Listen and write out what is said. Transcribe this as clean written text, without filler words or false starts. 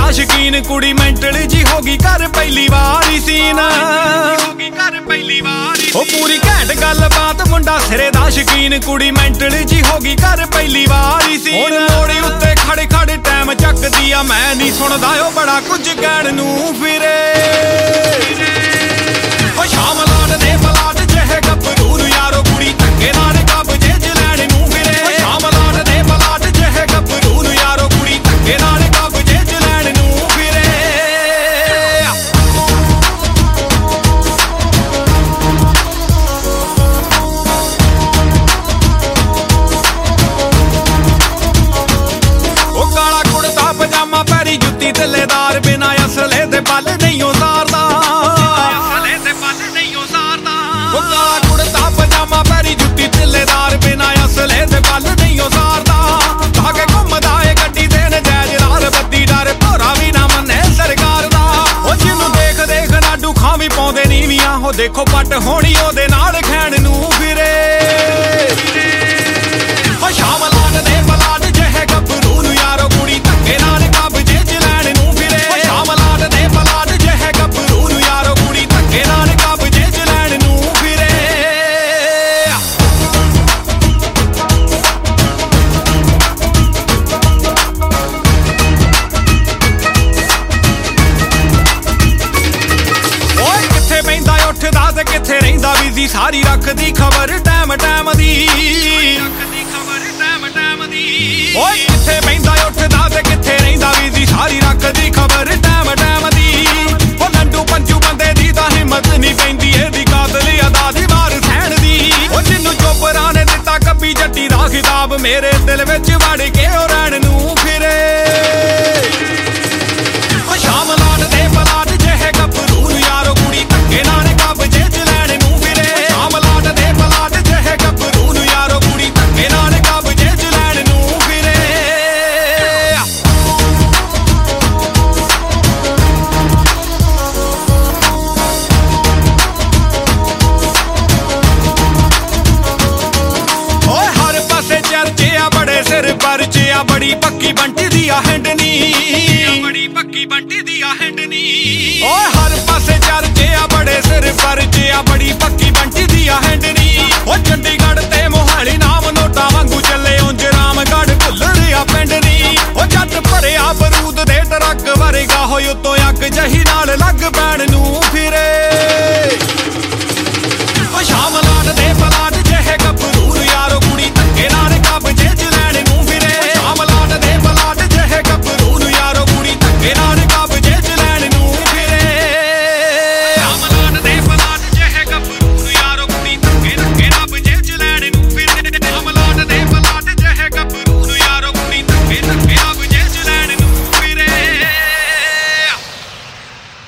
दा शकीन कुड़ी मेंटल जी होगी घर पहली वार ही सीन ओ पूरी घैंट गल बात मुंडा सिरे दा शकीन कुड़ी मेंटल जी होगी घर पहली वार ही सीन मोड़ी उत्ते खड़े खड़े टाइम चकदी आ मैं नहीं सुनदा ओ बड़ा कुछ कहण नूं फिरे ओ शाम लाट दे पलाट जह गभरू नूं यारो कुड़ी धक्के नाल कब्जे च लैण नूं फिरे ओ शाम लाट दे पलाट जह गभरू नूं यारो कुड़ी धक्के नाल कब्जे च लैण नूं फिरे जुत्ती तिलेदार बिना असले दे पल नहीं उतारदा काला कुड़ता पजामा पैरी जुत्ती तिलेदार बिना असले दे पल नहीं उतारदा धागे घुमदा ए गड्डी दे नजैज नाल बद्दी डर भोरा भी ना मन्ने सरकार दा ओ जिन्नू देख देख नाडू खां भी पाउंदे नीवियां हो देखो पट होनी ओदे नाल खैण नूं फिरे ओ शाम लाट दे पलाट जह गभरू नूं यारो कुड़ी धक्के नाल कब्जे च लैण नूं फिरे ओ शाम लाट दे पलाट जह गभरू नूं यारो कुड़ी धक्के नाल कब्जे च लैण नूं फिरे ओए किथे पैंदा उठदा ते किथे रहिंदा बिजी सारी रखदी खबर टाइम टाइम दी ओए किथे पैंदा उठदा ते किथे रहिंदा बिजी सारी रखदी खबर टाइम टाइम दी ओ लंडू पंजू बंदे दी तां हिम्मत नहीं पैंदी एदी कातल अदा दी मार सहण दी ओ जिन्नू चोपरा ने दित्ता कब्बी जट्टी दा खिताब मेरे दिल विच वड़ के ओ रैण नूं फिरे ओ शाम लाट दे पलाट जह गभरू नूं यारो कुड़ी धक्के नाल कब्जे च लैण नूं फिरे शाम लाट दे पलाट जह गभरू नूं यारो कुड़ी धक्के नाल कब्जे च लैण नूं फिरे ओए हर पासे चर्चे आ बड़े सिर परचे आ बड़ी पक्की बंटी दी आ हैंडनी बड़ी पक्की बंटी दी आ हैंडनी ओए हर पासे चर्चे आ बड़े सिर परचे आ बड़ी पक्की बंटी दी आ हैंडनी ओ चंडीगढ़ ते मोहाली नाम नोटा वांगू चले उंज रामगढ़ भुल्लर आ पिंडनी ओ जट भरिया बरूद दे ट्रक वरगा होए उतों अग जही नाल लग पैण